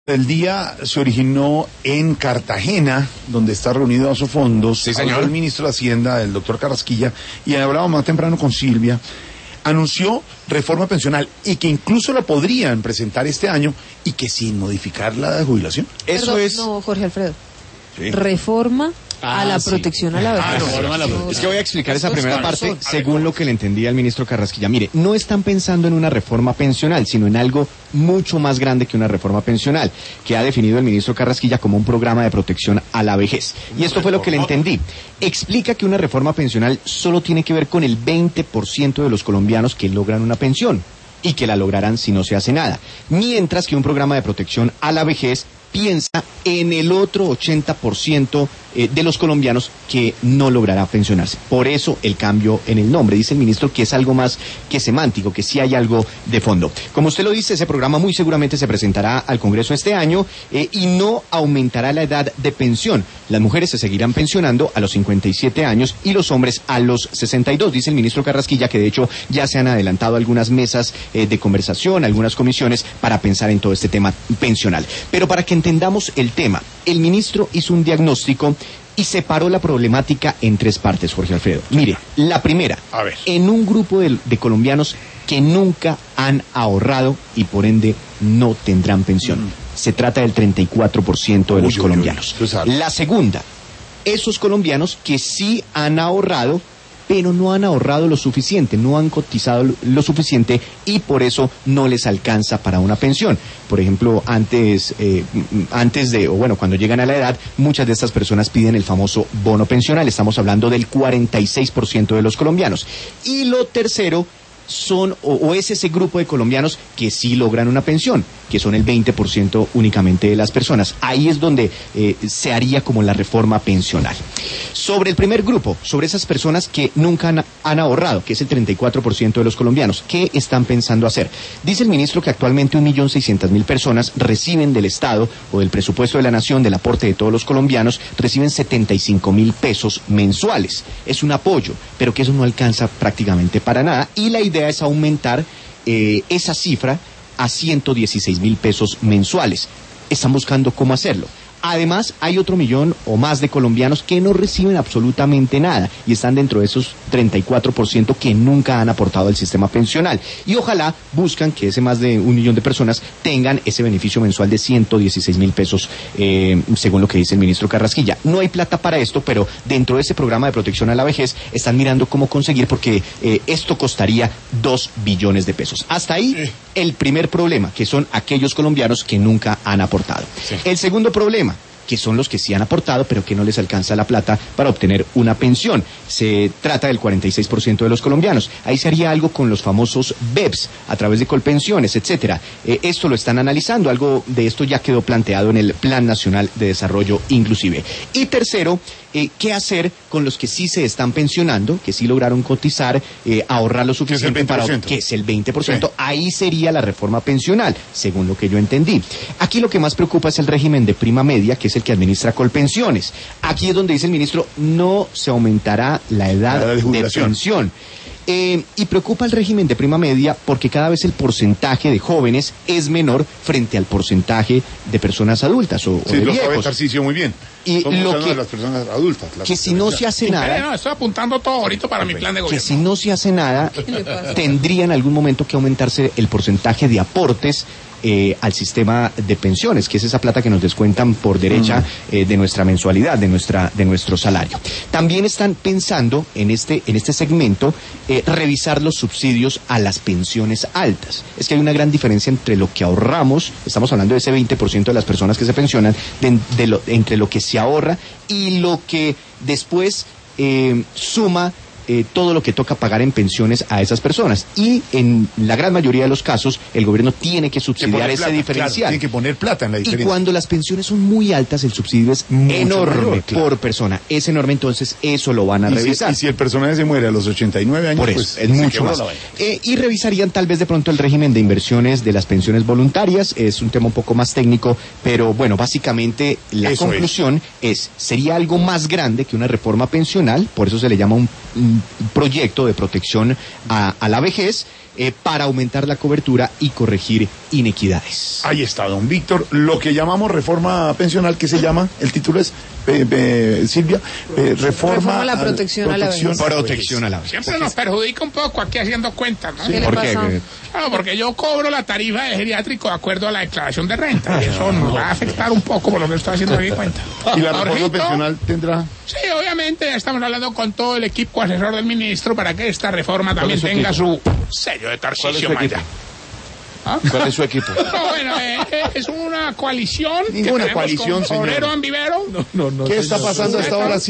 El día se originó en Cartagena, donde está reunido Asofondos. Sí, señor. El ministro de Hacienda, el doctor Carrasquilla, y hablábamos más temprano con Silvia, anunció reforma pensional y que incluso la podrían presentar este año y que sin modificar la de jubilación. Eso Perdón, es... No, Jorge Alfredo. Sí. Reforma a la sí. protección a la vejez. Es que voy a explicar esa primera parte Son- según lo que le entendía al ministro Carrasquilla. Mire, no están pensando en una reforma pensional, sino en algo mucho más grande que una reforma pensional, que ha definido el ministro Carrasquilla como un programa de protección a la vejez. Y esto fue lo que le entendí. Explica que una reforma pensional solo tiene que ver con el 20% de los colombianos que logran una pensión y que la lograrán si no se hace nada. Mientras que un programa de protección a la vejez piensa en el otro 80% de los colombianos que no logrará pensionarse. Por eso el cambio en el nombre. Dice el ministro que es algo más que semántico, que sí hay algo de fondo. Como usted lo dice, ese programa muy seguramente se presentará al Congreso este año y no aumentará la edad de pensión. Las mujeres se seguirán pensionando a los 57 años y los hombres a los 62. Dice el ministro Carrasquilla que de hecho ya se han adelantado algunas mesas de conversación, algunas comisiones para pensar en todo este tema pensional. Pero para que entendamos el tema, el ministro hizo un diagnóstico y separó la problemática en tres partes, Jorge Alfredo. Mire, la primera, A ver. en un grupo de colombianos que nunca han ahorrado y por ende no tendrán pensión. Se trata del 34% de los colombianos. Eso es alto. La segunda, esos colombianos que sí han ahorrado, pero no han ahorrado lo suficiente, no han cotizado lo suficiente y por eso no les alcanza para una pensión. Por ejemplo, cuando llegan a la edad, muchas de estas personas piden el famoso bono pensional. Estamos hablando del 46% de los colombianos. Y lo tercero son o es ese grupo de colombianos que sí logran una pensión, que son el 20% únicamente de las personas. Ahí es donde se haría como la reforma pensional. Sobre el primer grupo, sobre esas personas que nunca han ahorrado, que es el 34% de los colombianos, ¿qué están pensando hacer? Dice el ministro que actualmente 1.600.000 personas reciben del Estado o del presupuesto de la Nación, del aporte de todos los colombianos, reciben 75.000 pesos mensuales. Es un apoyo, pero que eso no alcanza prácticamente para nada y la idea es aumentar esa cifra a 116.000 pesos mensuales. Están buscando cómo hacerlo. Además, hay otro millón o más de colombianos que no reciben absolutamente nada y están dentro de esos 34% que nunca han aportado al sistema pensional. Y ojalá buscan que ese más de 1 millón de personas tengan ese beneficio mensual de 116.000 pesos, según lo que dice el ministro Carrasquilla. No hay plata para esto, pero dentro de ese programa de protección a la vejez están mirando cómo conseguir, porque esto costaría 2 billones de pesos. Hasta ahí el primer problema, que son aquellos colombianos que nunca han aportado. Sí. El segundo problema, que son los que sí han aportado, pero que no les alcanza la plata para obtener una pensión. Se trata del 46% de los colombianos. Ahí se haría algo con los famosos BEPS, a través de Colpensiones, etcétera. Esto lo están analizando, algo de esto ya quedó planteado en el Plan Nacional de Desarrollo inclusive. Y tercero, ¿qué hacer con los que sí se están pensionando, que sí lograron cotizar, ahorrar lo suficiente que es el 20%? Sí. Ahí sería la reforma pensional, según lo que yo entendí. Aquí lo que más preocupa es el régimen de prima media, que es el que administra Colpensiones. Aquí es donde dice el ministro, no se aumentará la edad de pensión. Y preocupa el régimen de prima media porque cada vez el porcentaje de jóvenes es menor frente al porcentaje de personas adultas o de viejos. Sí, lo sabe Tarcisio muy bien. Y lo que, de las personas adultas. Que si no se hace nada... No, estoy apuntando todo ahorita para mi plan de gobierno. Que si no se hace nada, tendría en algún momento que aumentarse el porcentaje de aportes al sistema de pensiones, que es esa plata que nos descuentan por derecha de nuestra mensualidad, de nuestro salario. También están pensando en este segmento revisar los subsidios a las pensiones altas. Es que hay una gran diferencia entre lo que ahorramos, estamos hablando de ese 20% de las personas que se pensionan, entre lo que se ahorra y lo que después suma todo lo que toca pagar en pensiones a esas personas. Y en la gran mayoría de los casos, el gobierno tiene que subsidiar ese diferencial. Claro, tiene que poner plata en la diferencia. Y cuando las pensiones son muy altas, el subsidio es enorme por persona. Es enorme, entonces eso lo van a revisar. Y si el personaje se muere a los 89 años, por eso, pues es mucho más. Y revisarían tal vez de pronto el régimen de inversiones de las pensiones voluntarias. Es un tema un poco más técnico, pero bueno, básicamente la conclusión sería algo más grande que una reforma pensional, por eso se le llama un proyecto de protección a la vejez, para aumentar la cobertura y corregir inequidades. Ahí está, don Víctor. Lo que llamamos reforma pensional, ¿qué se llama? El título es, Silvia, Reforma a la protección a la vejez. Protección a la vejez. Siempre nos perjudica un poco aquí haciendo cuentas, ¿no? ¿Qué le ¿Por qué? pasa? Claro, porque yo cobro la tarifa de geriátrico de acuerdo a la declaración de renta. Y eso nos va a afectar un poco por lo que estoy haciendo aquí cuenta. Y la reforma Jorgito, pensional tendrá... sí, obviamente ya estamos hablando con todo el equipo asesor del ministro para que esta reforma también es su tenga equipo? su sello de ¿Cuál es Tarcisio su Maya. equipo? ¿Ah? ¿Cuál es su equipo? No, bueno, es una coalición. Ninguna que tenemos coalición, con señor. Obrero Ambivero. ¿Qué está pasando hasta ahora?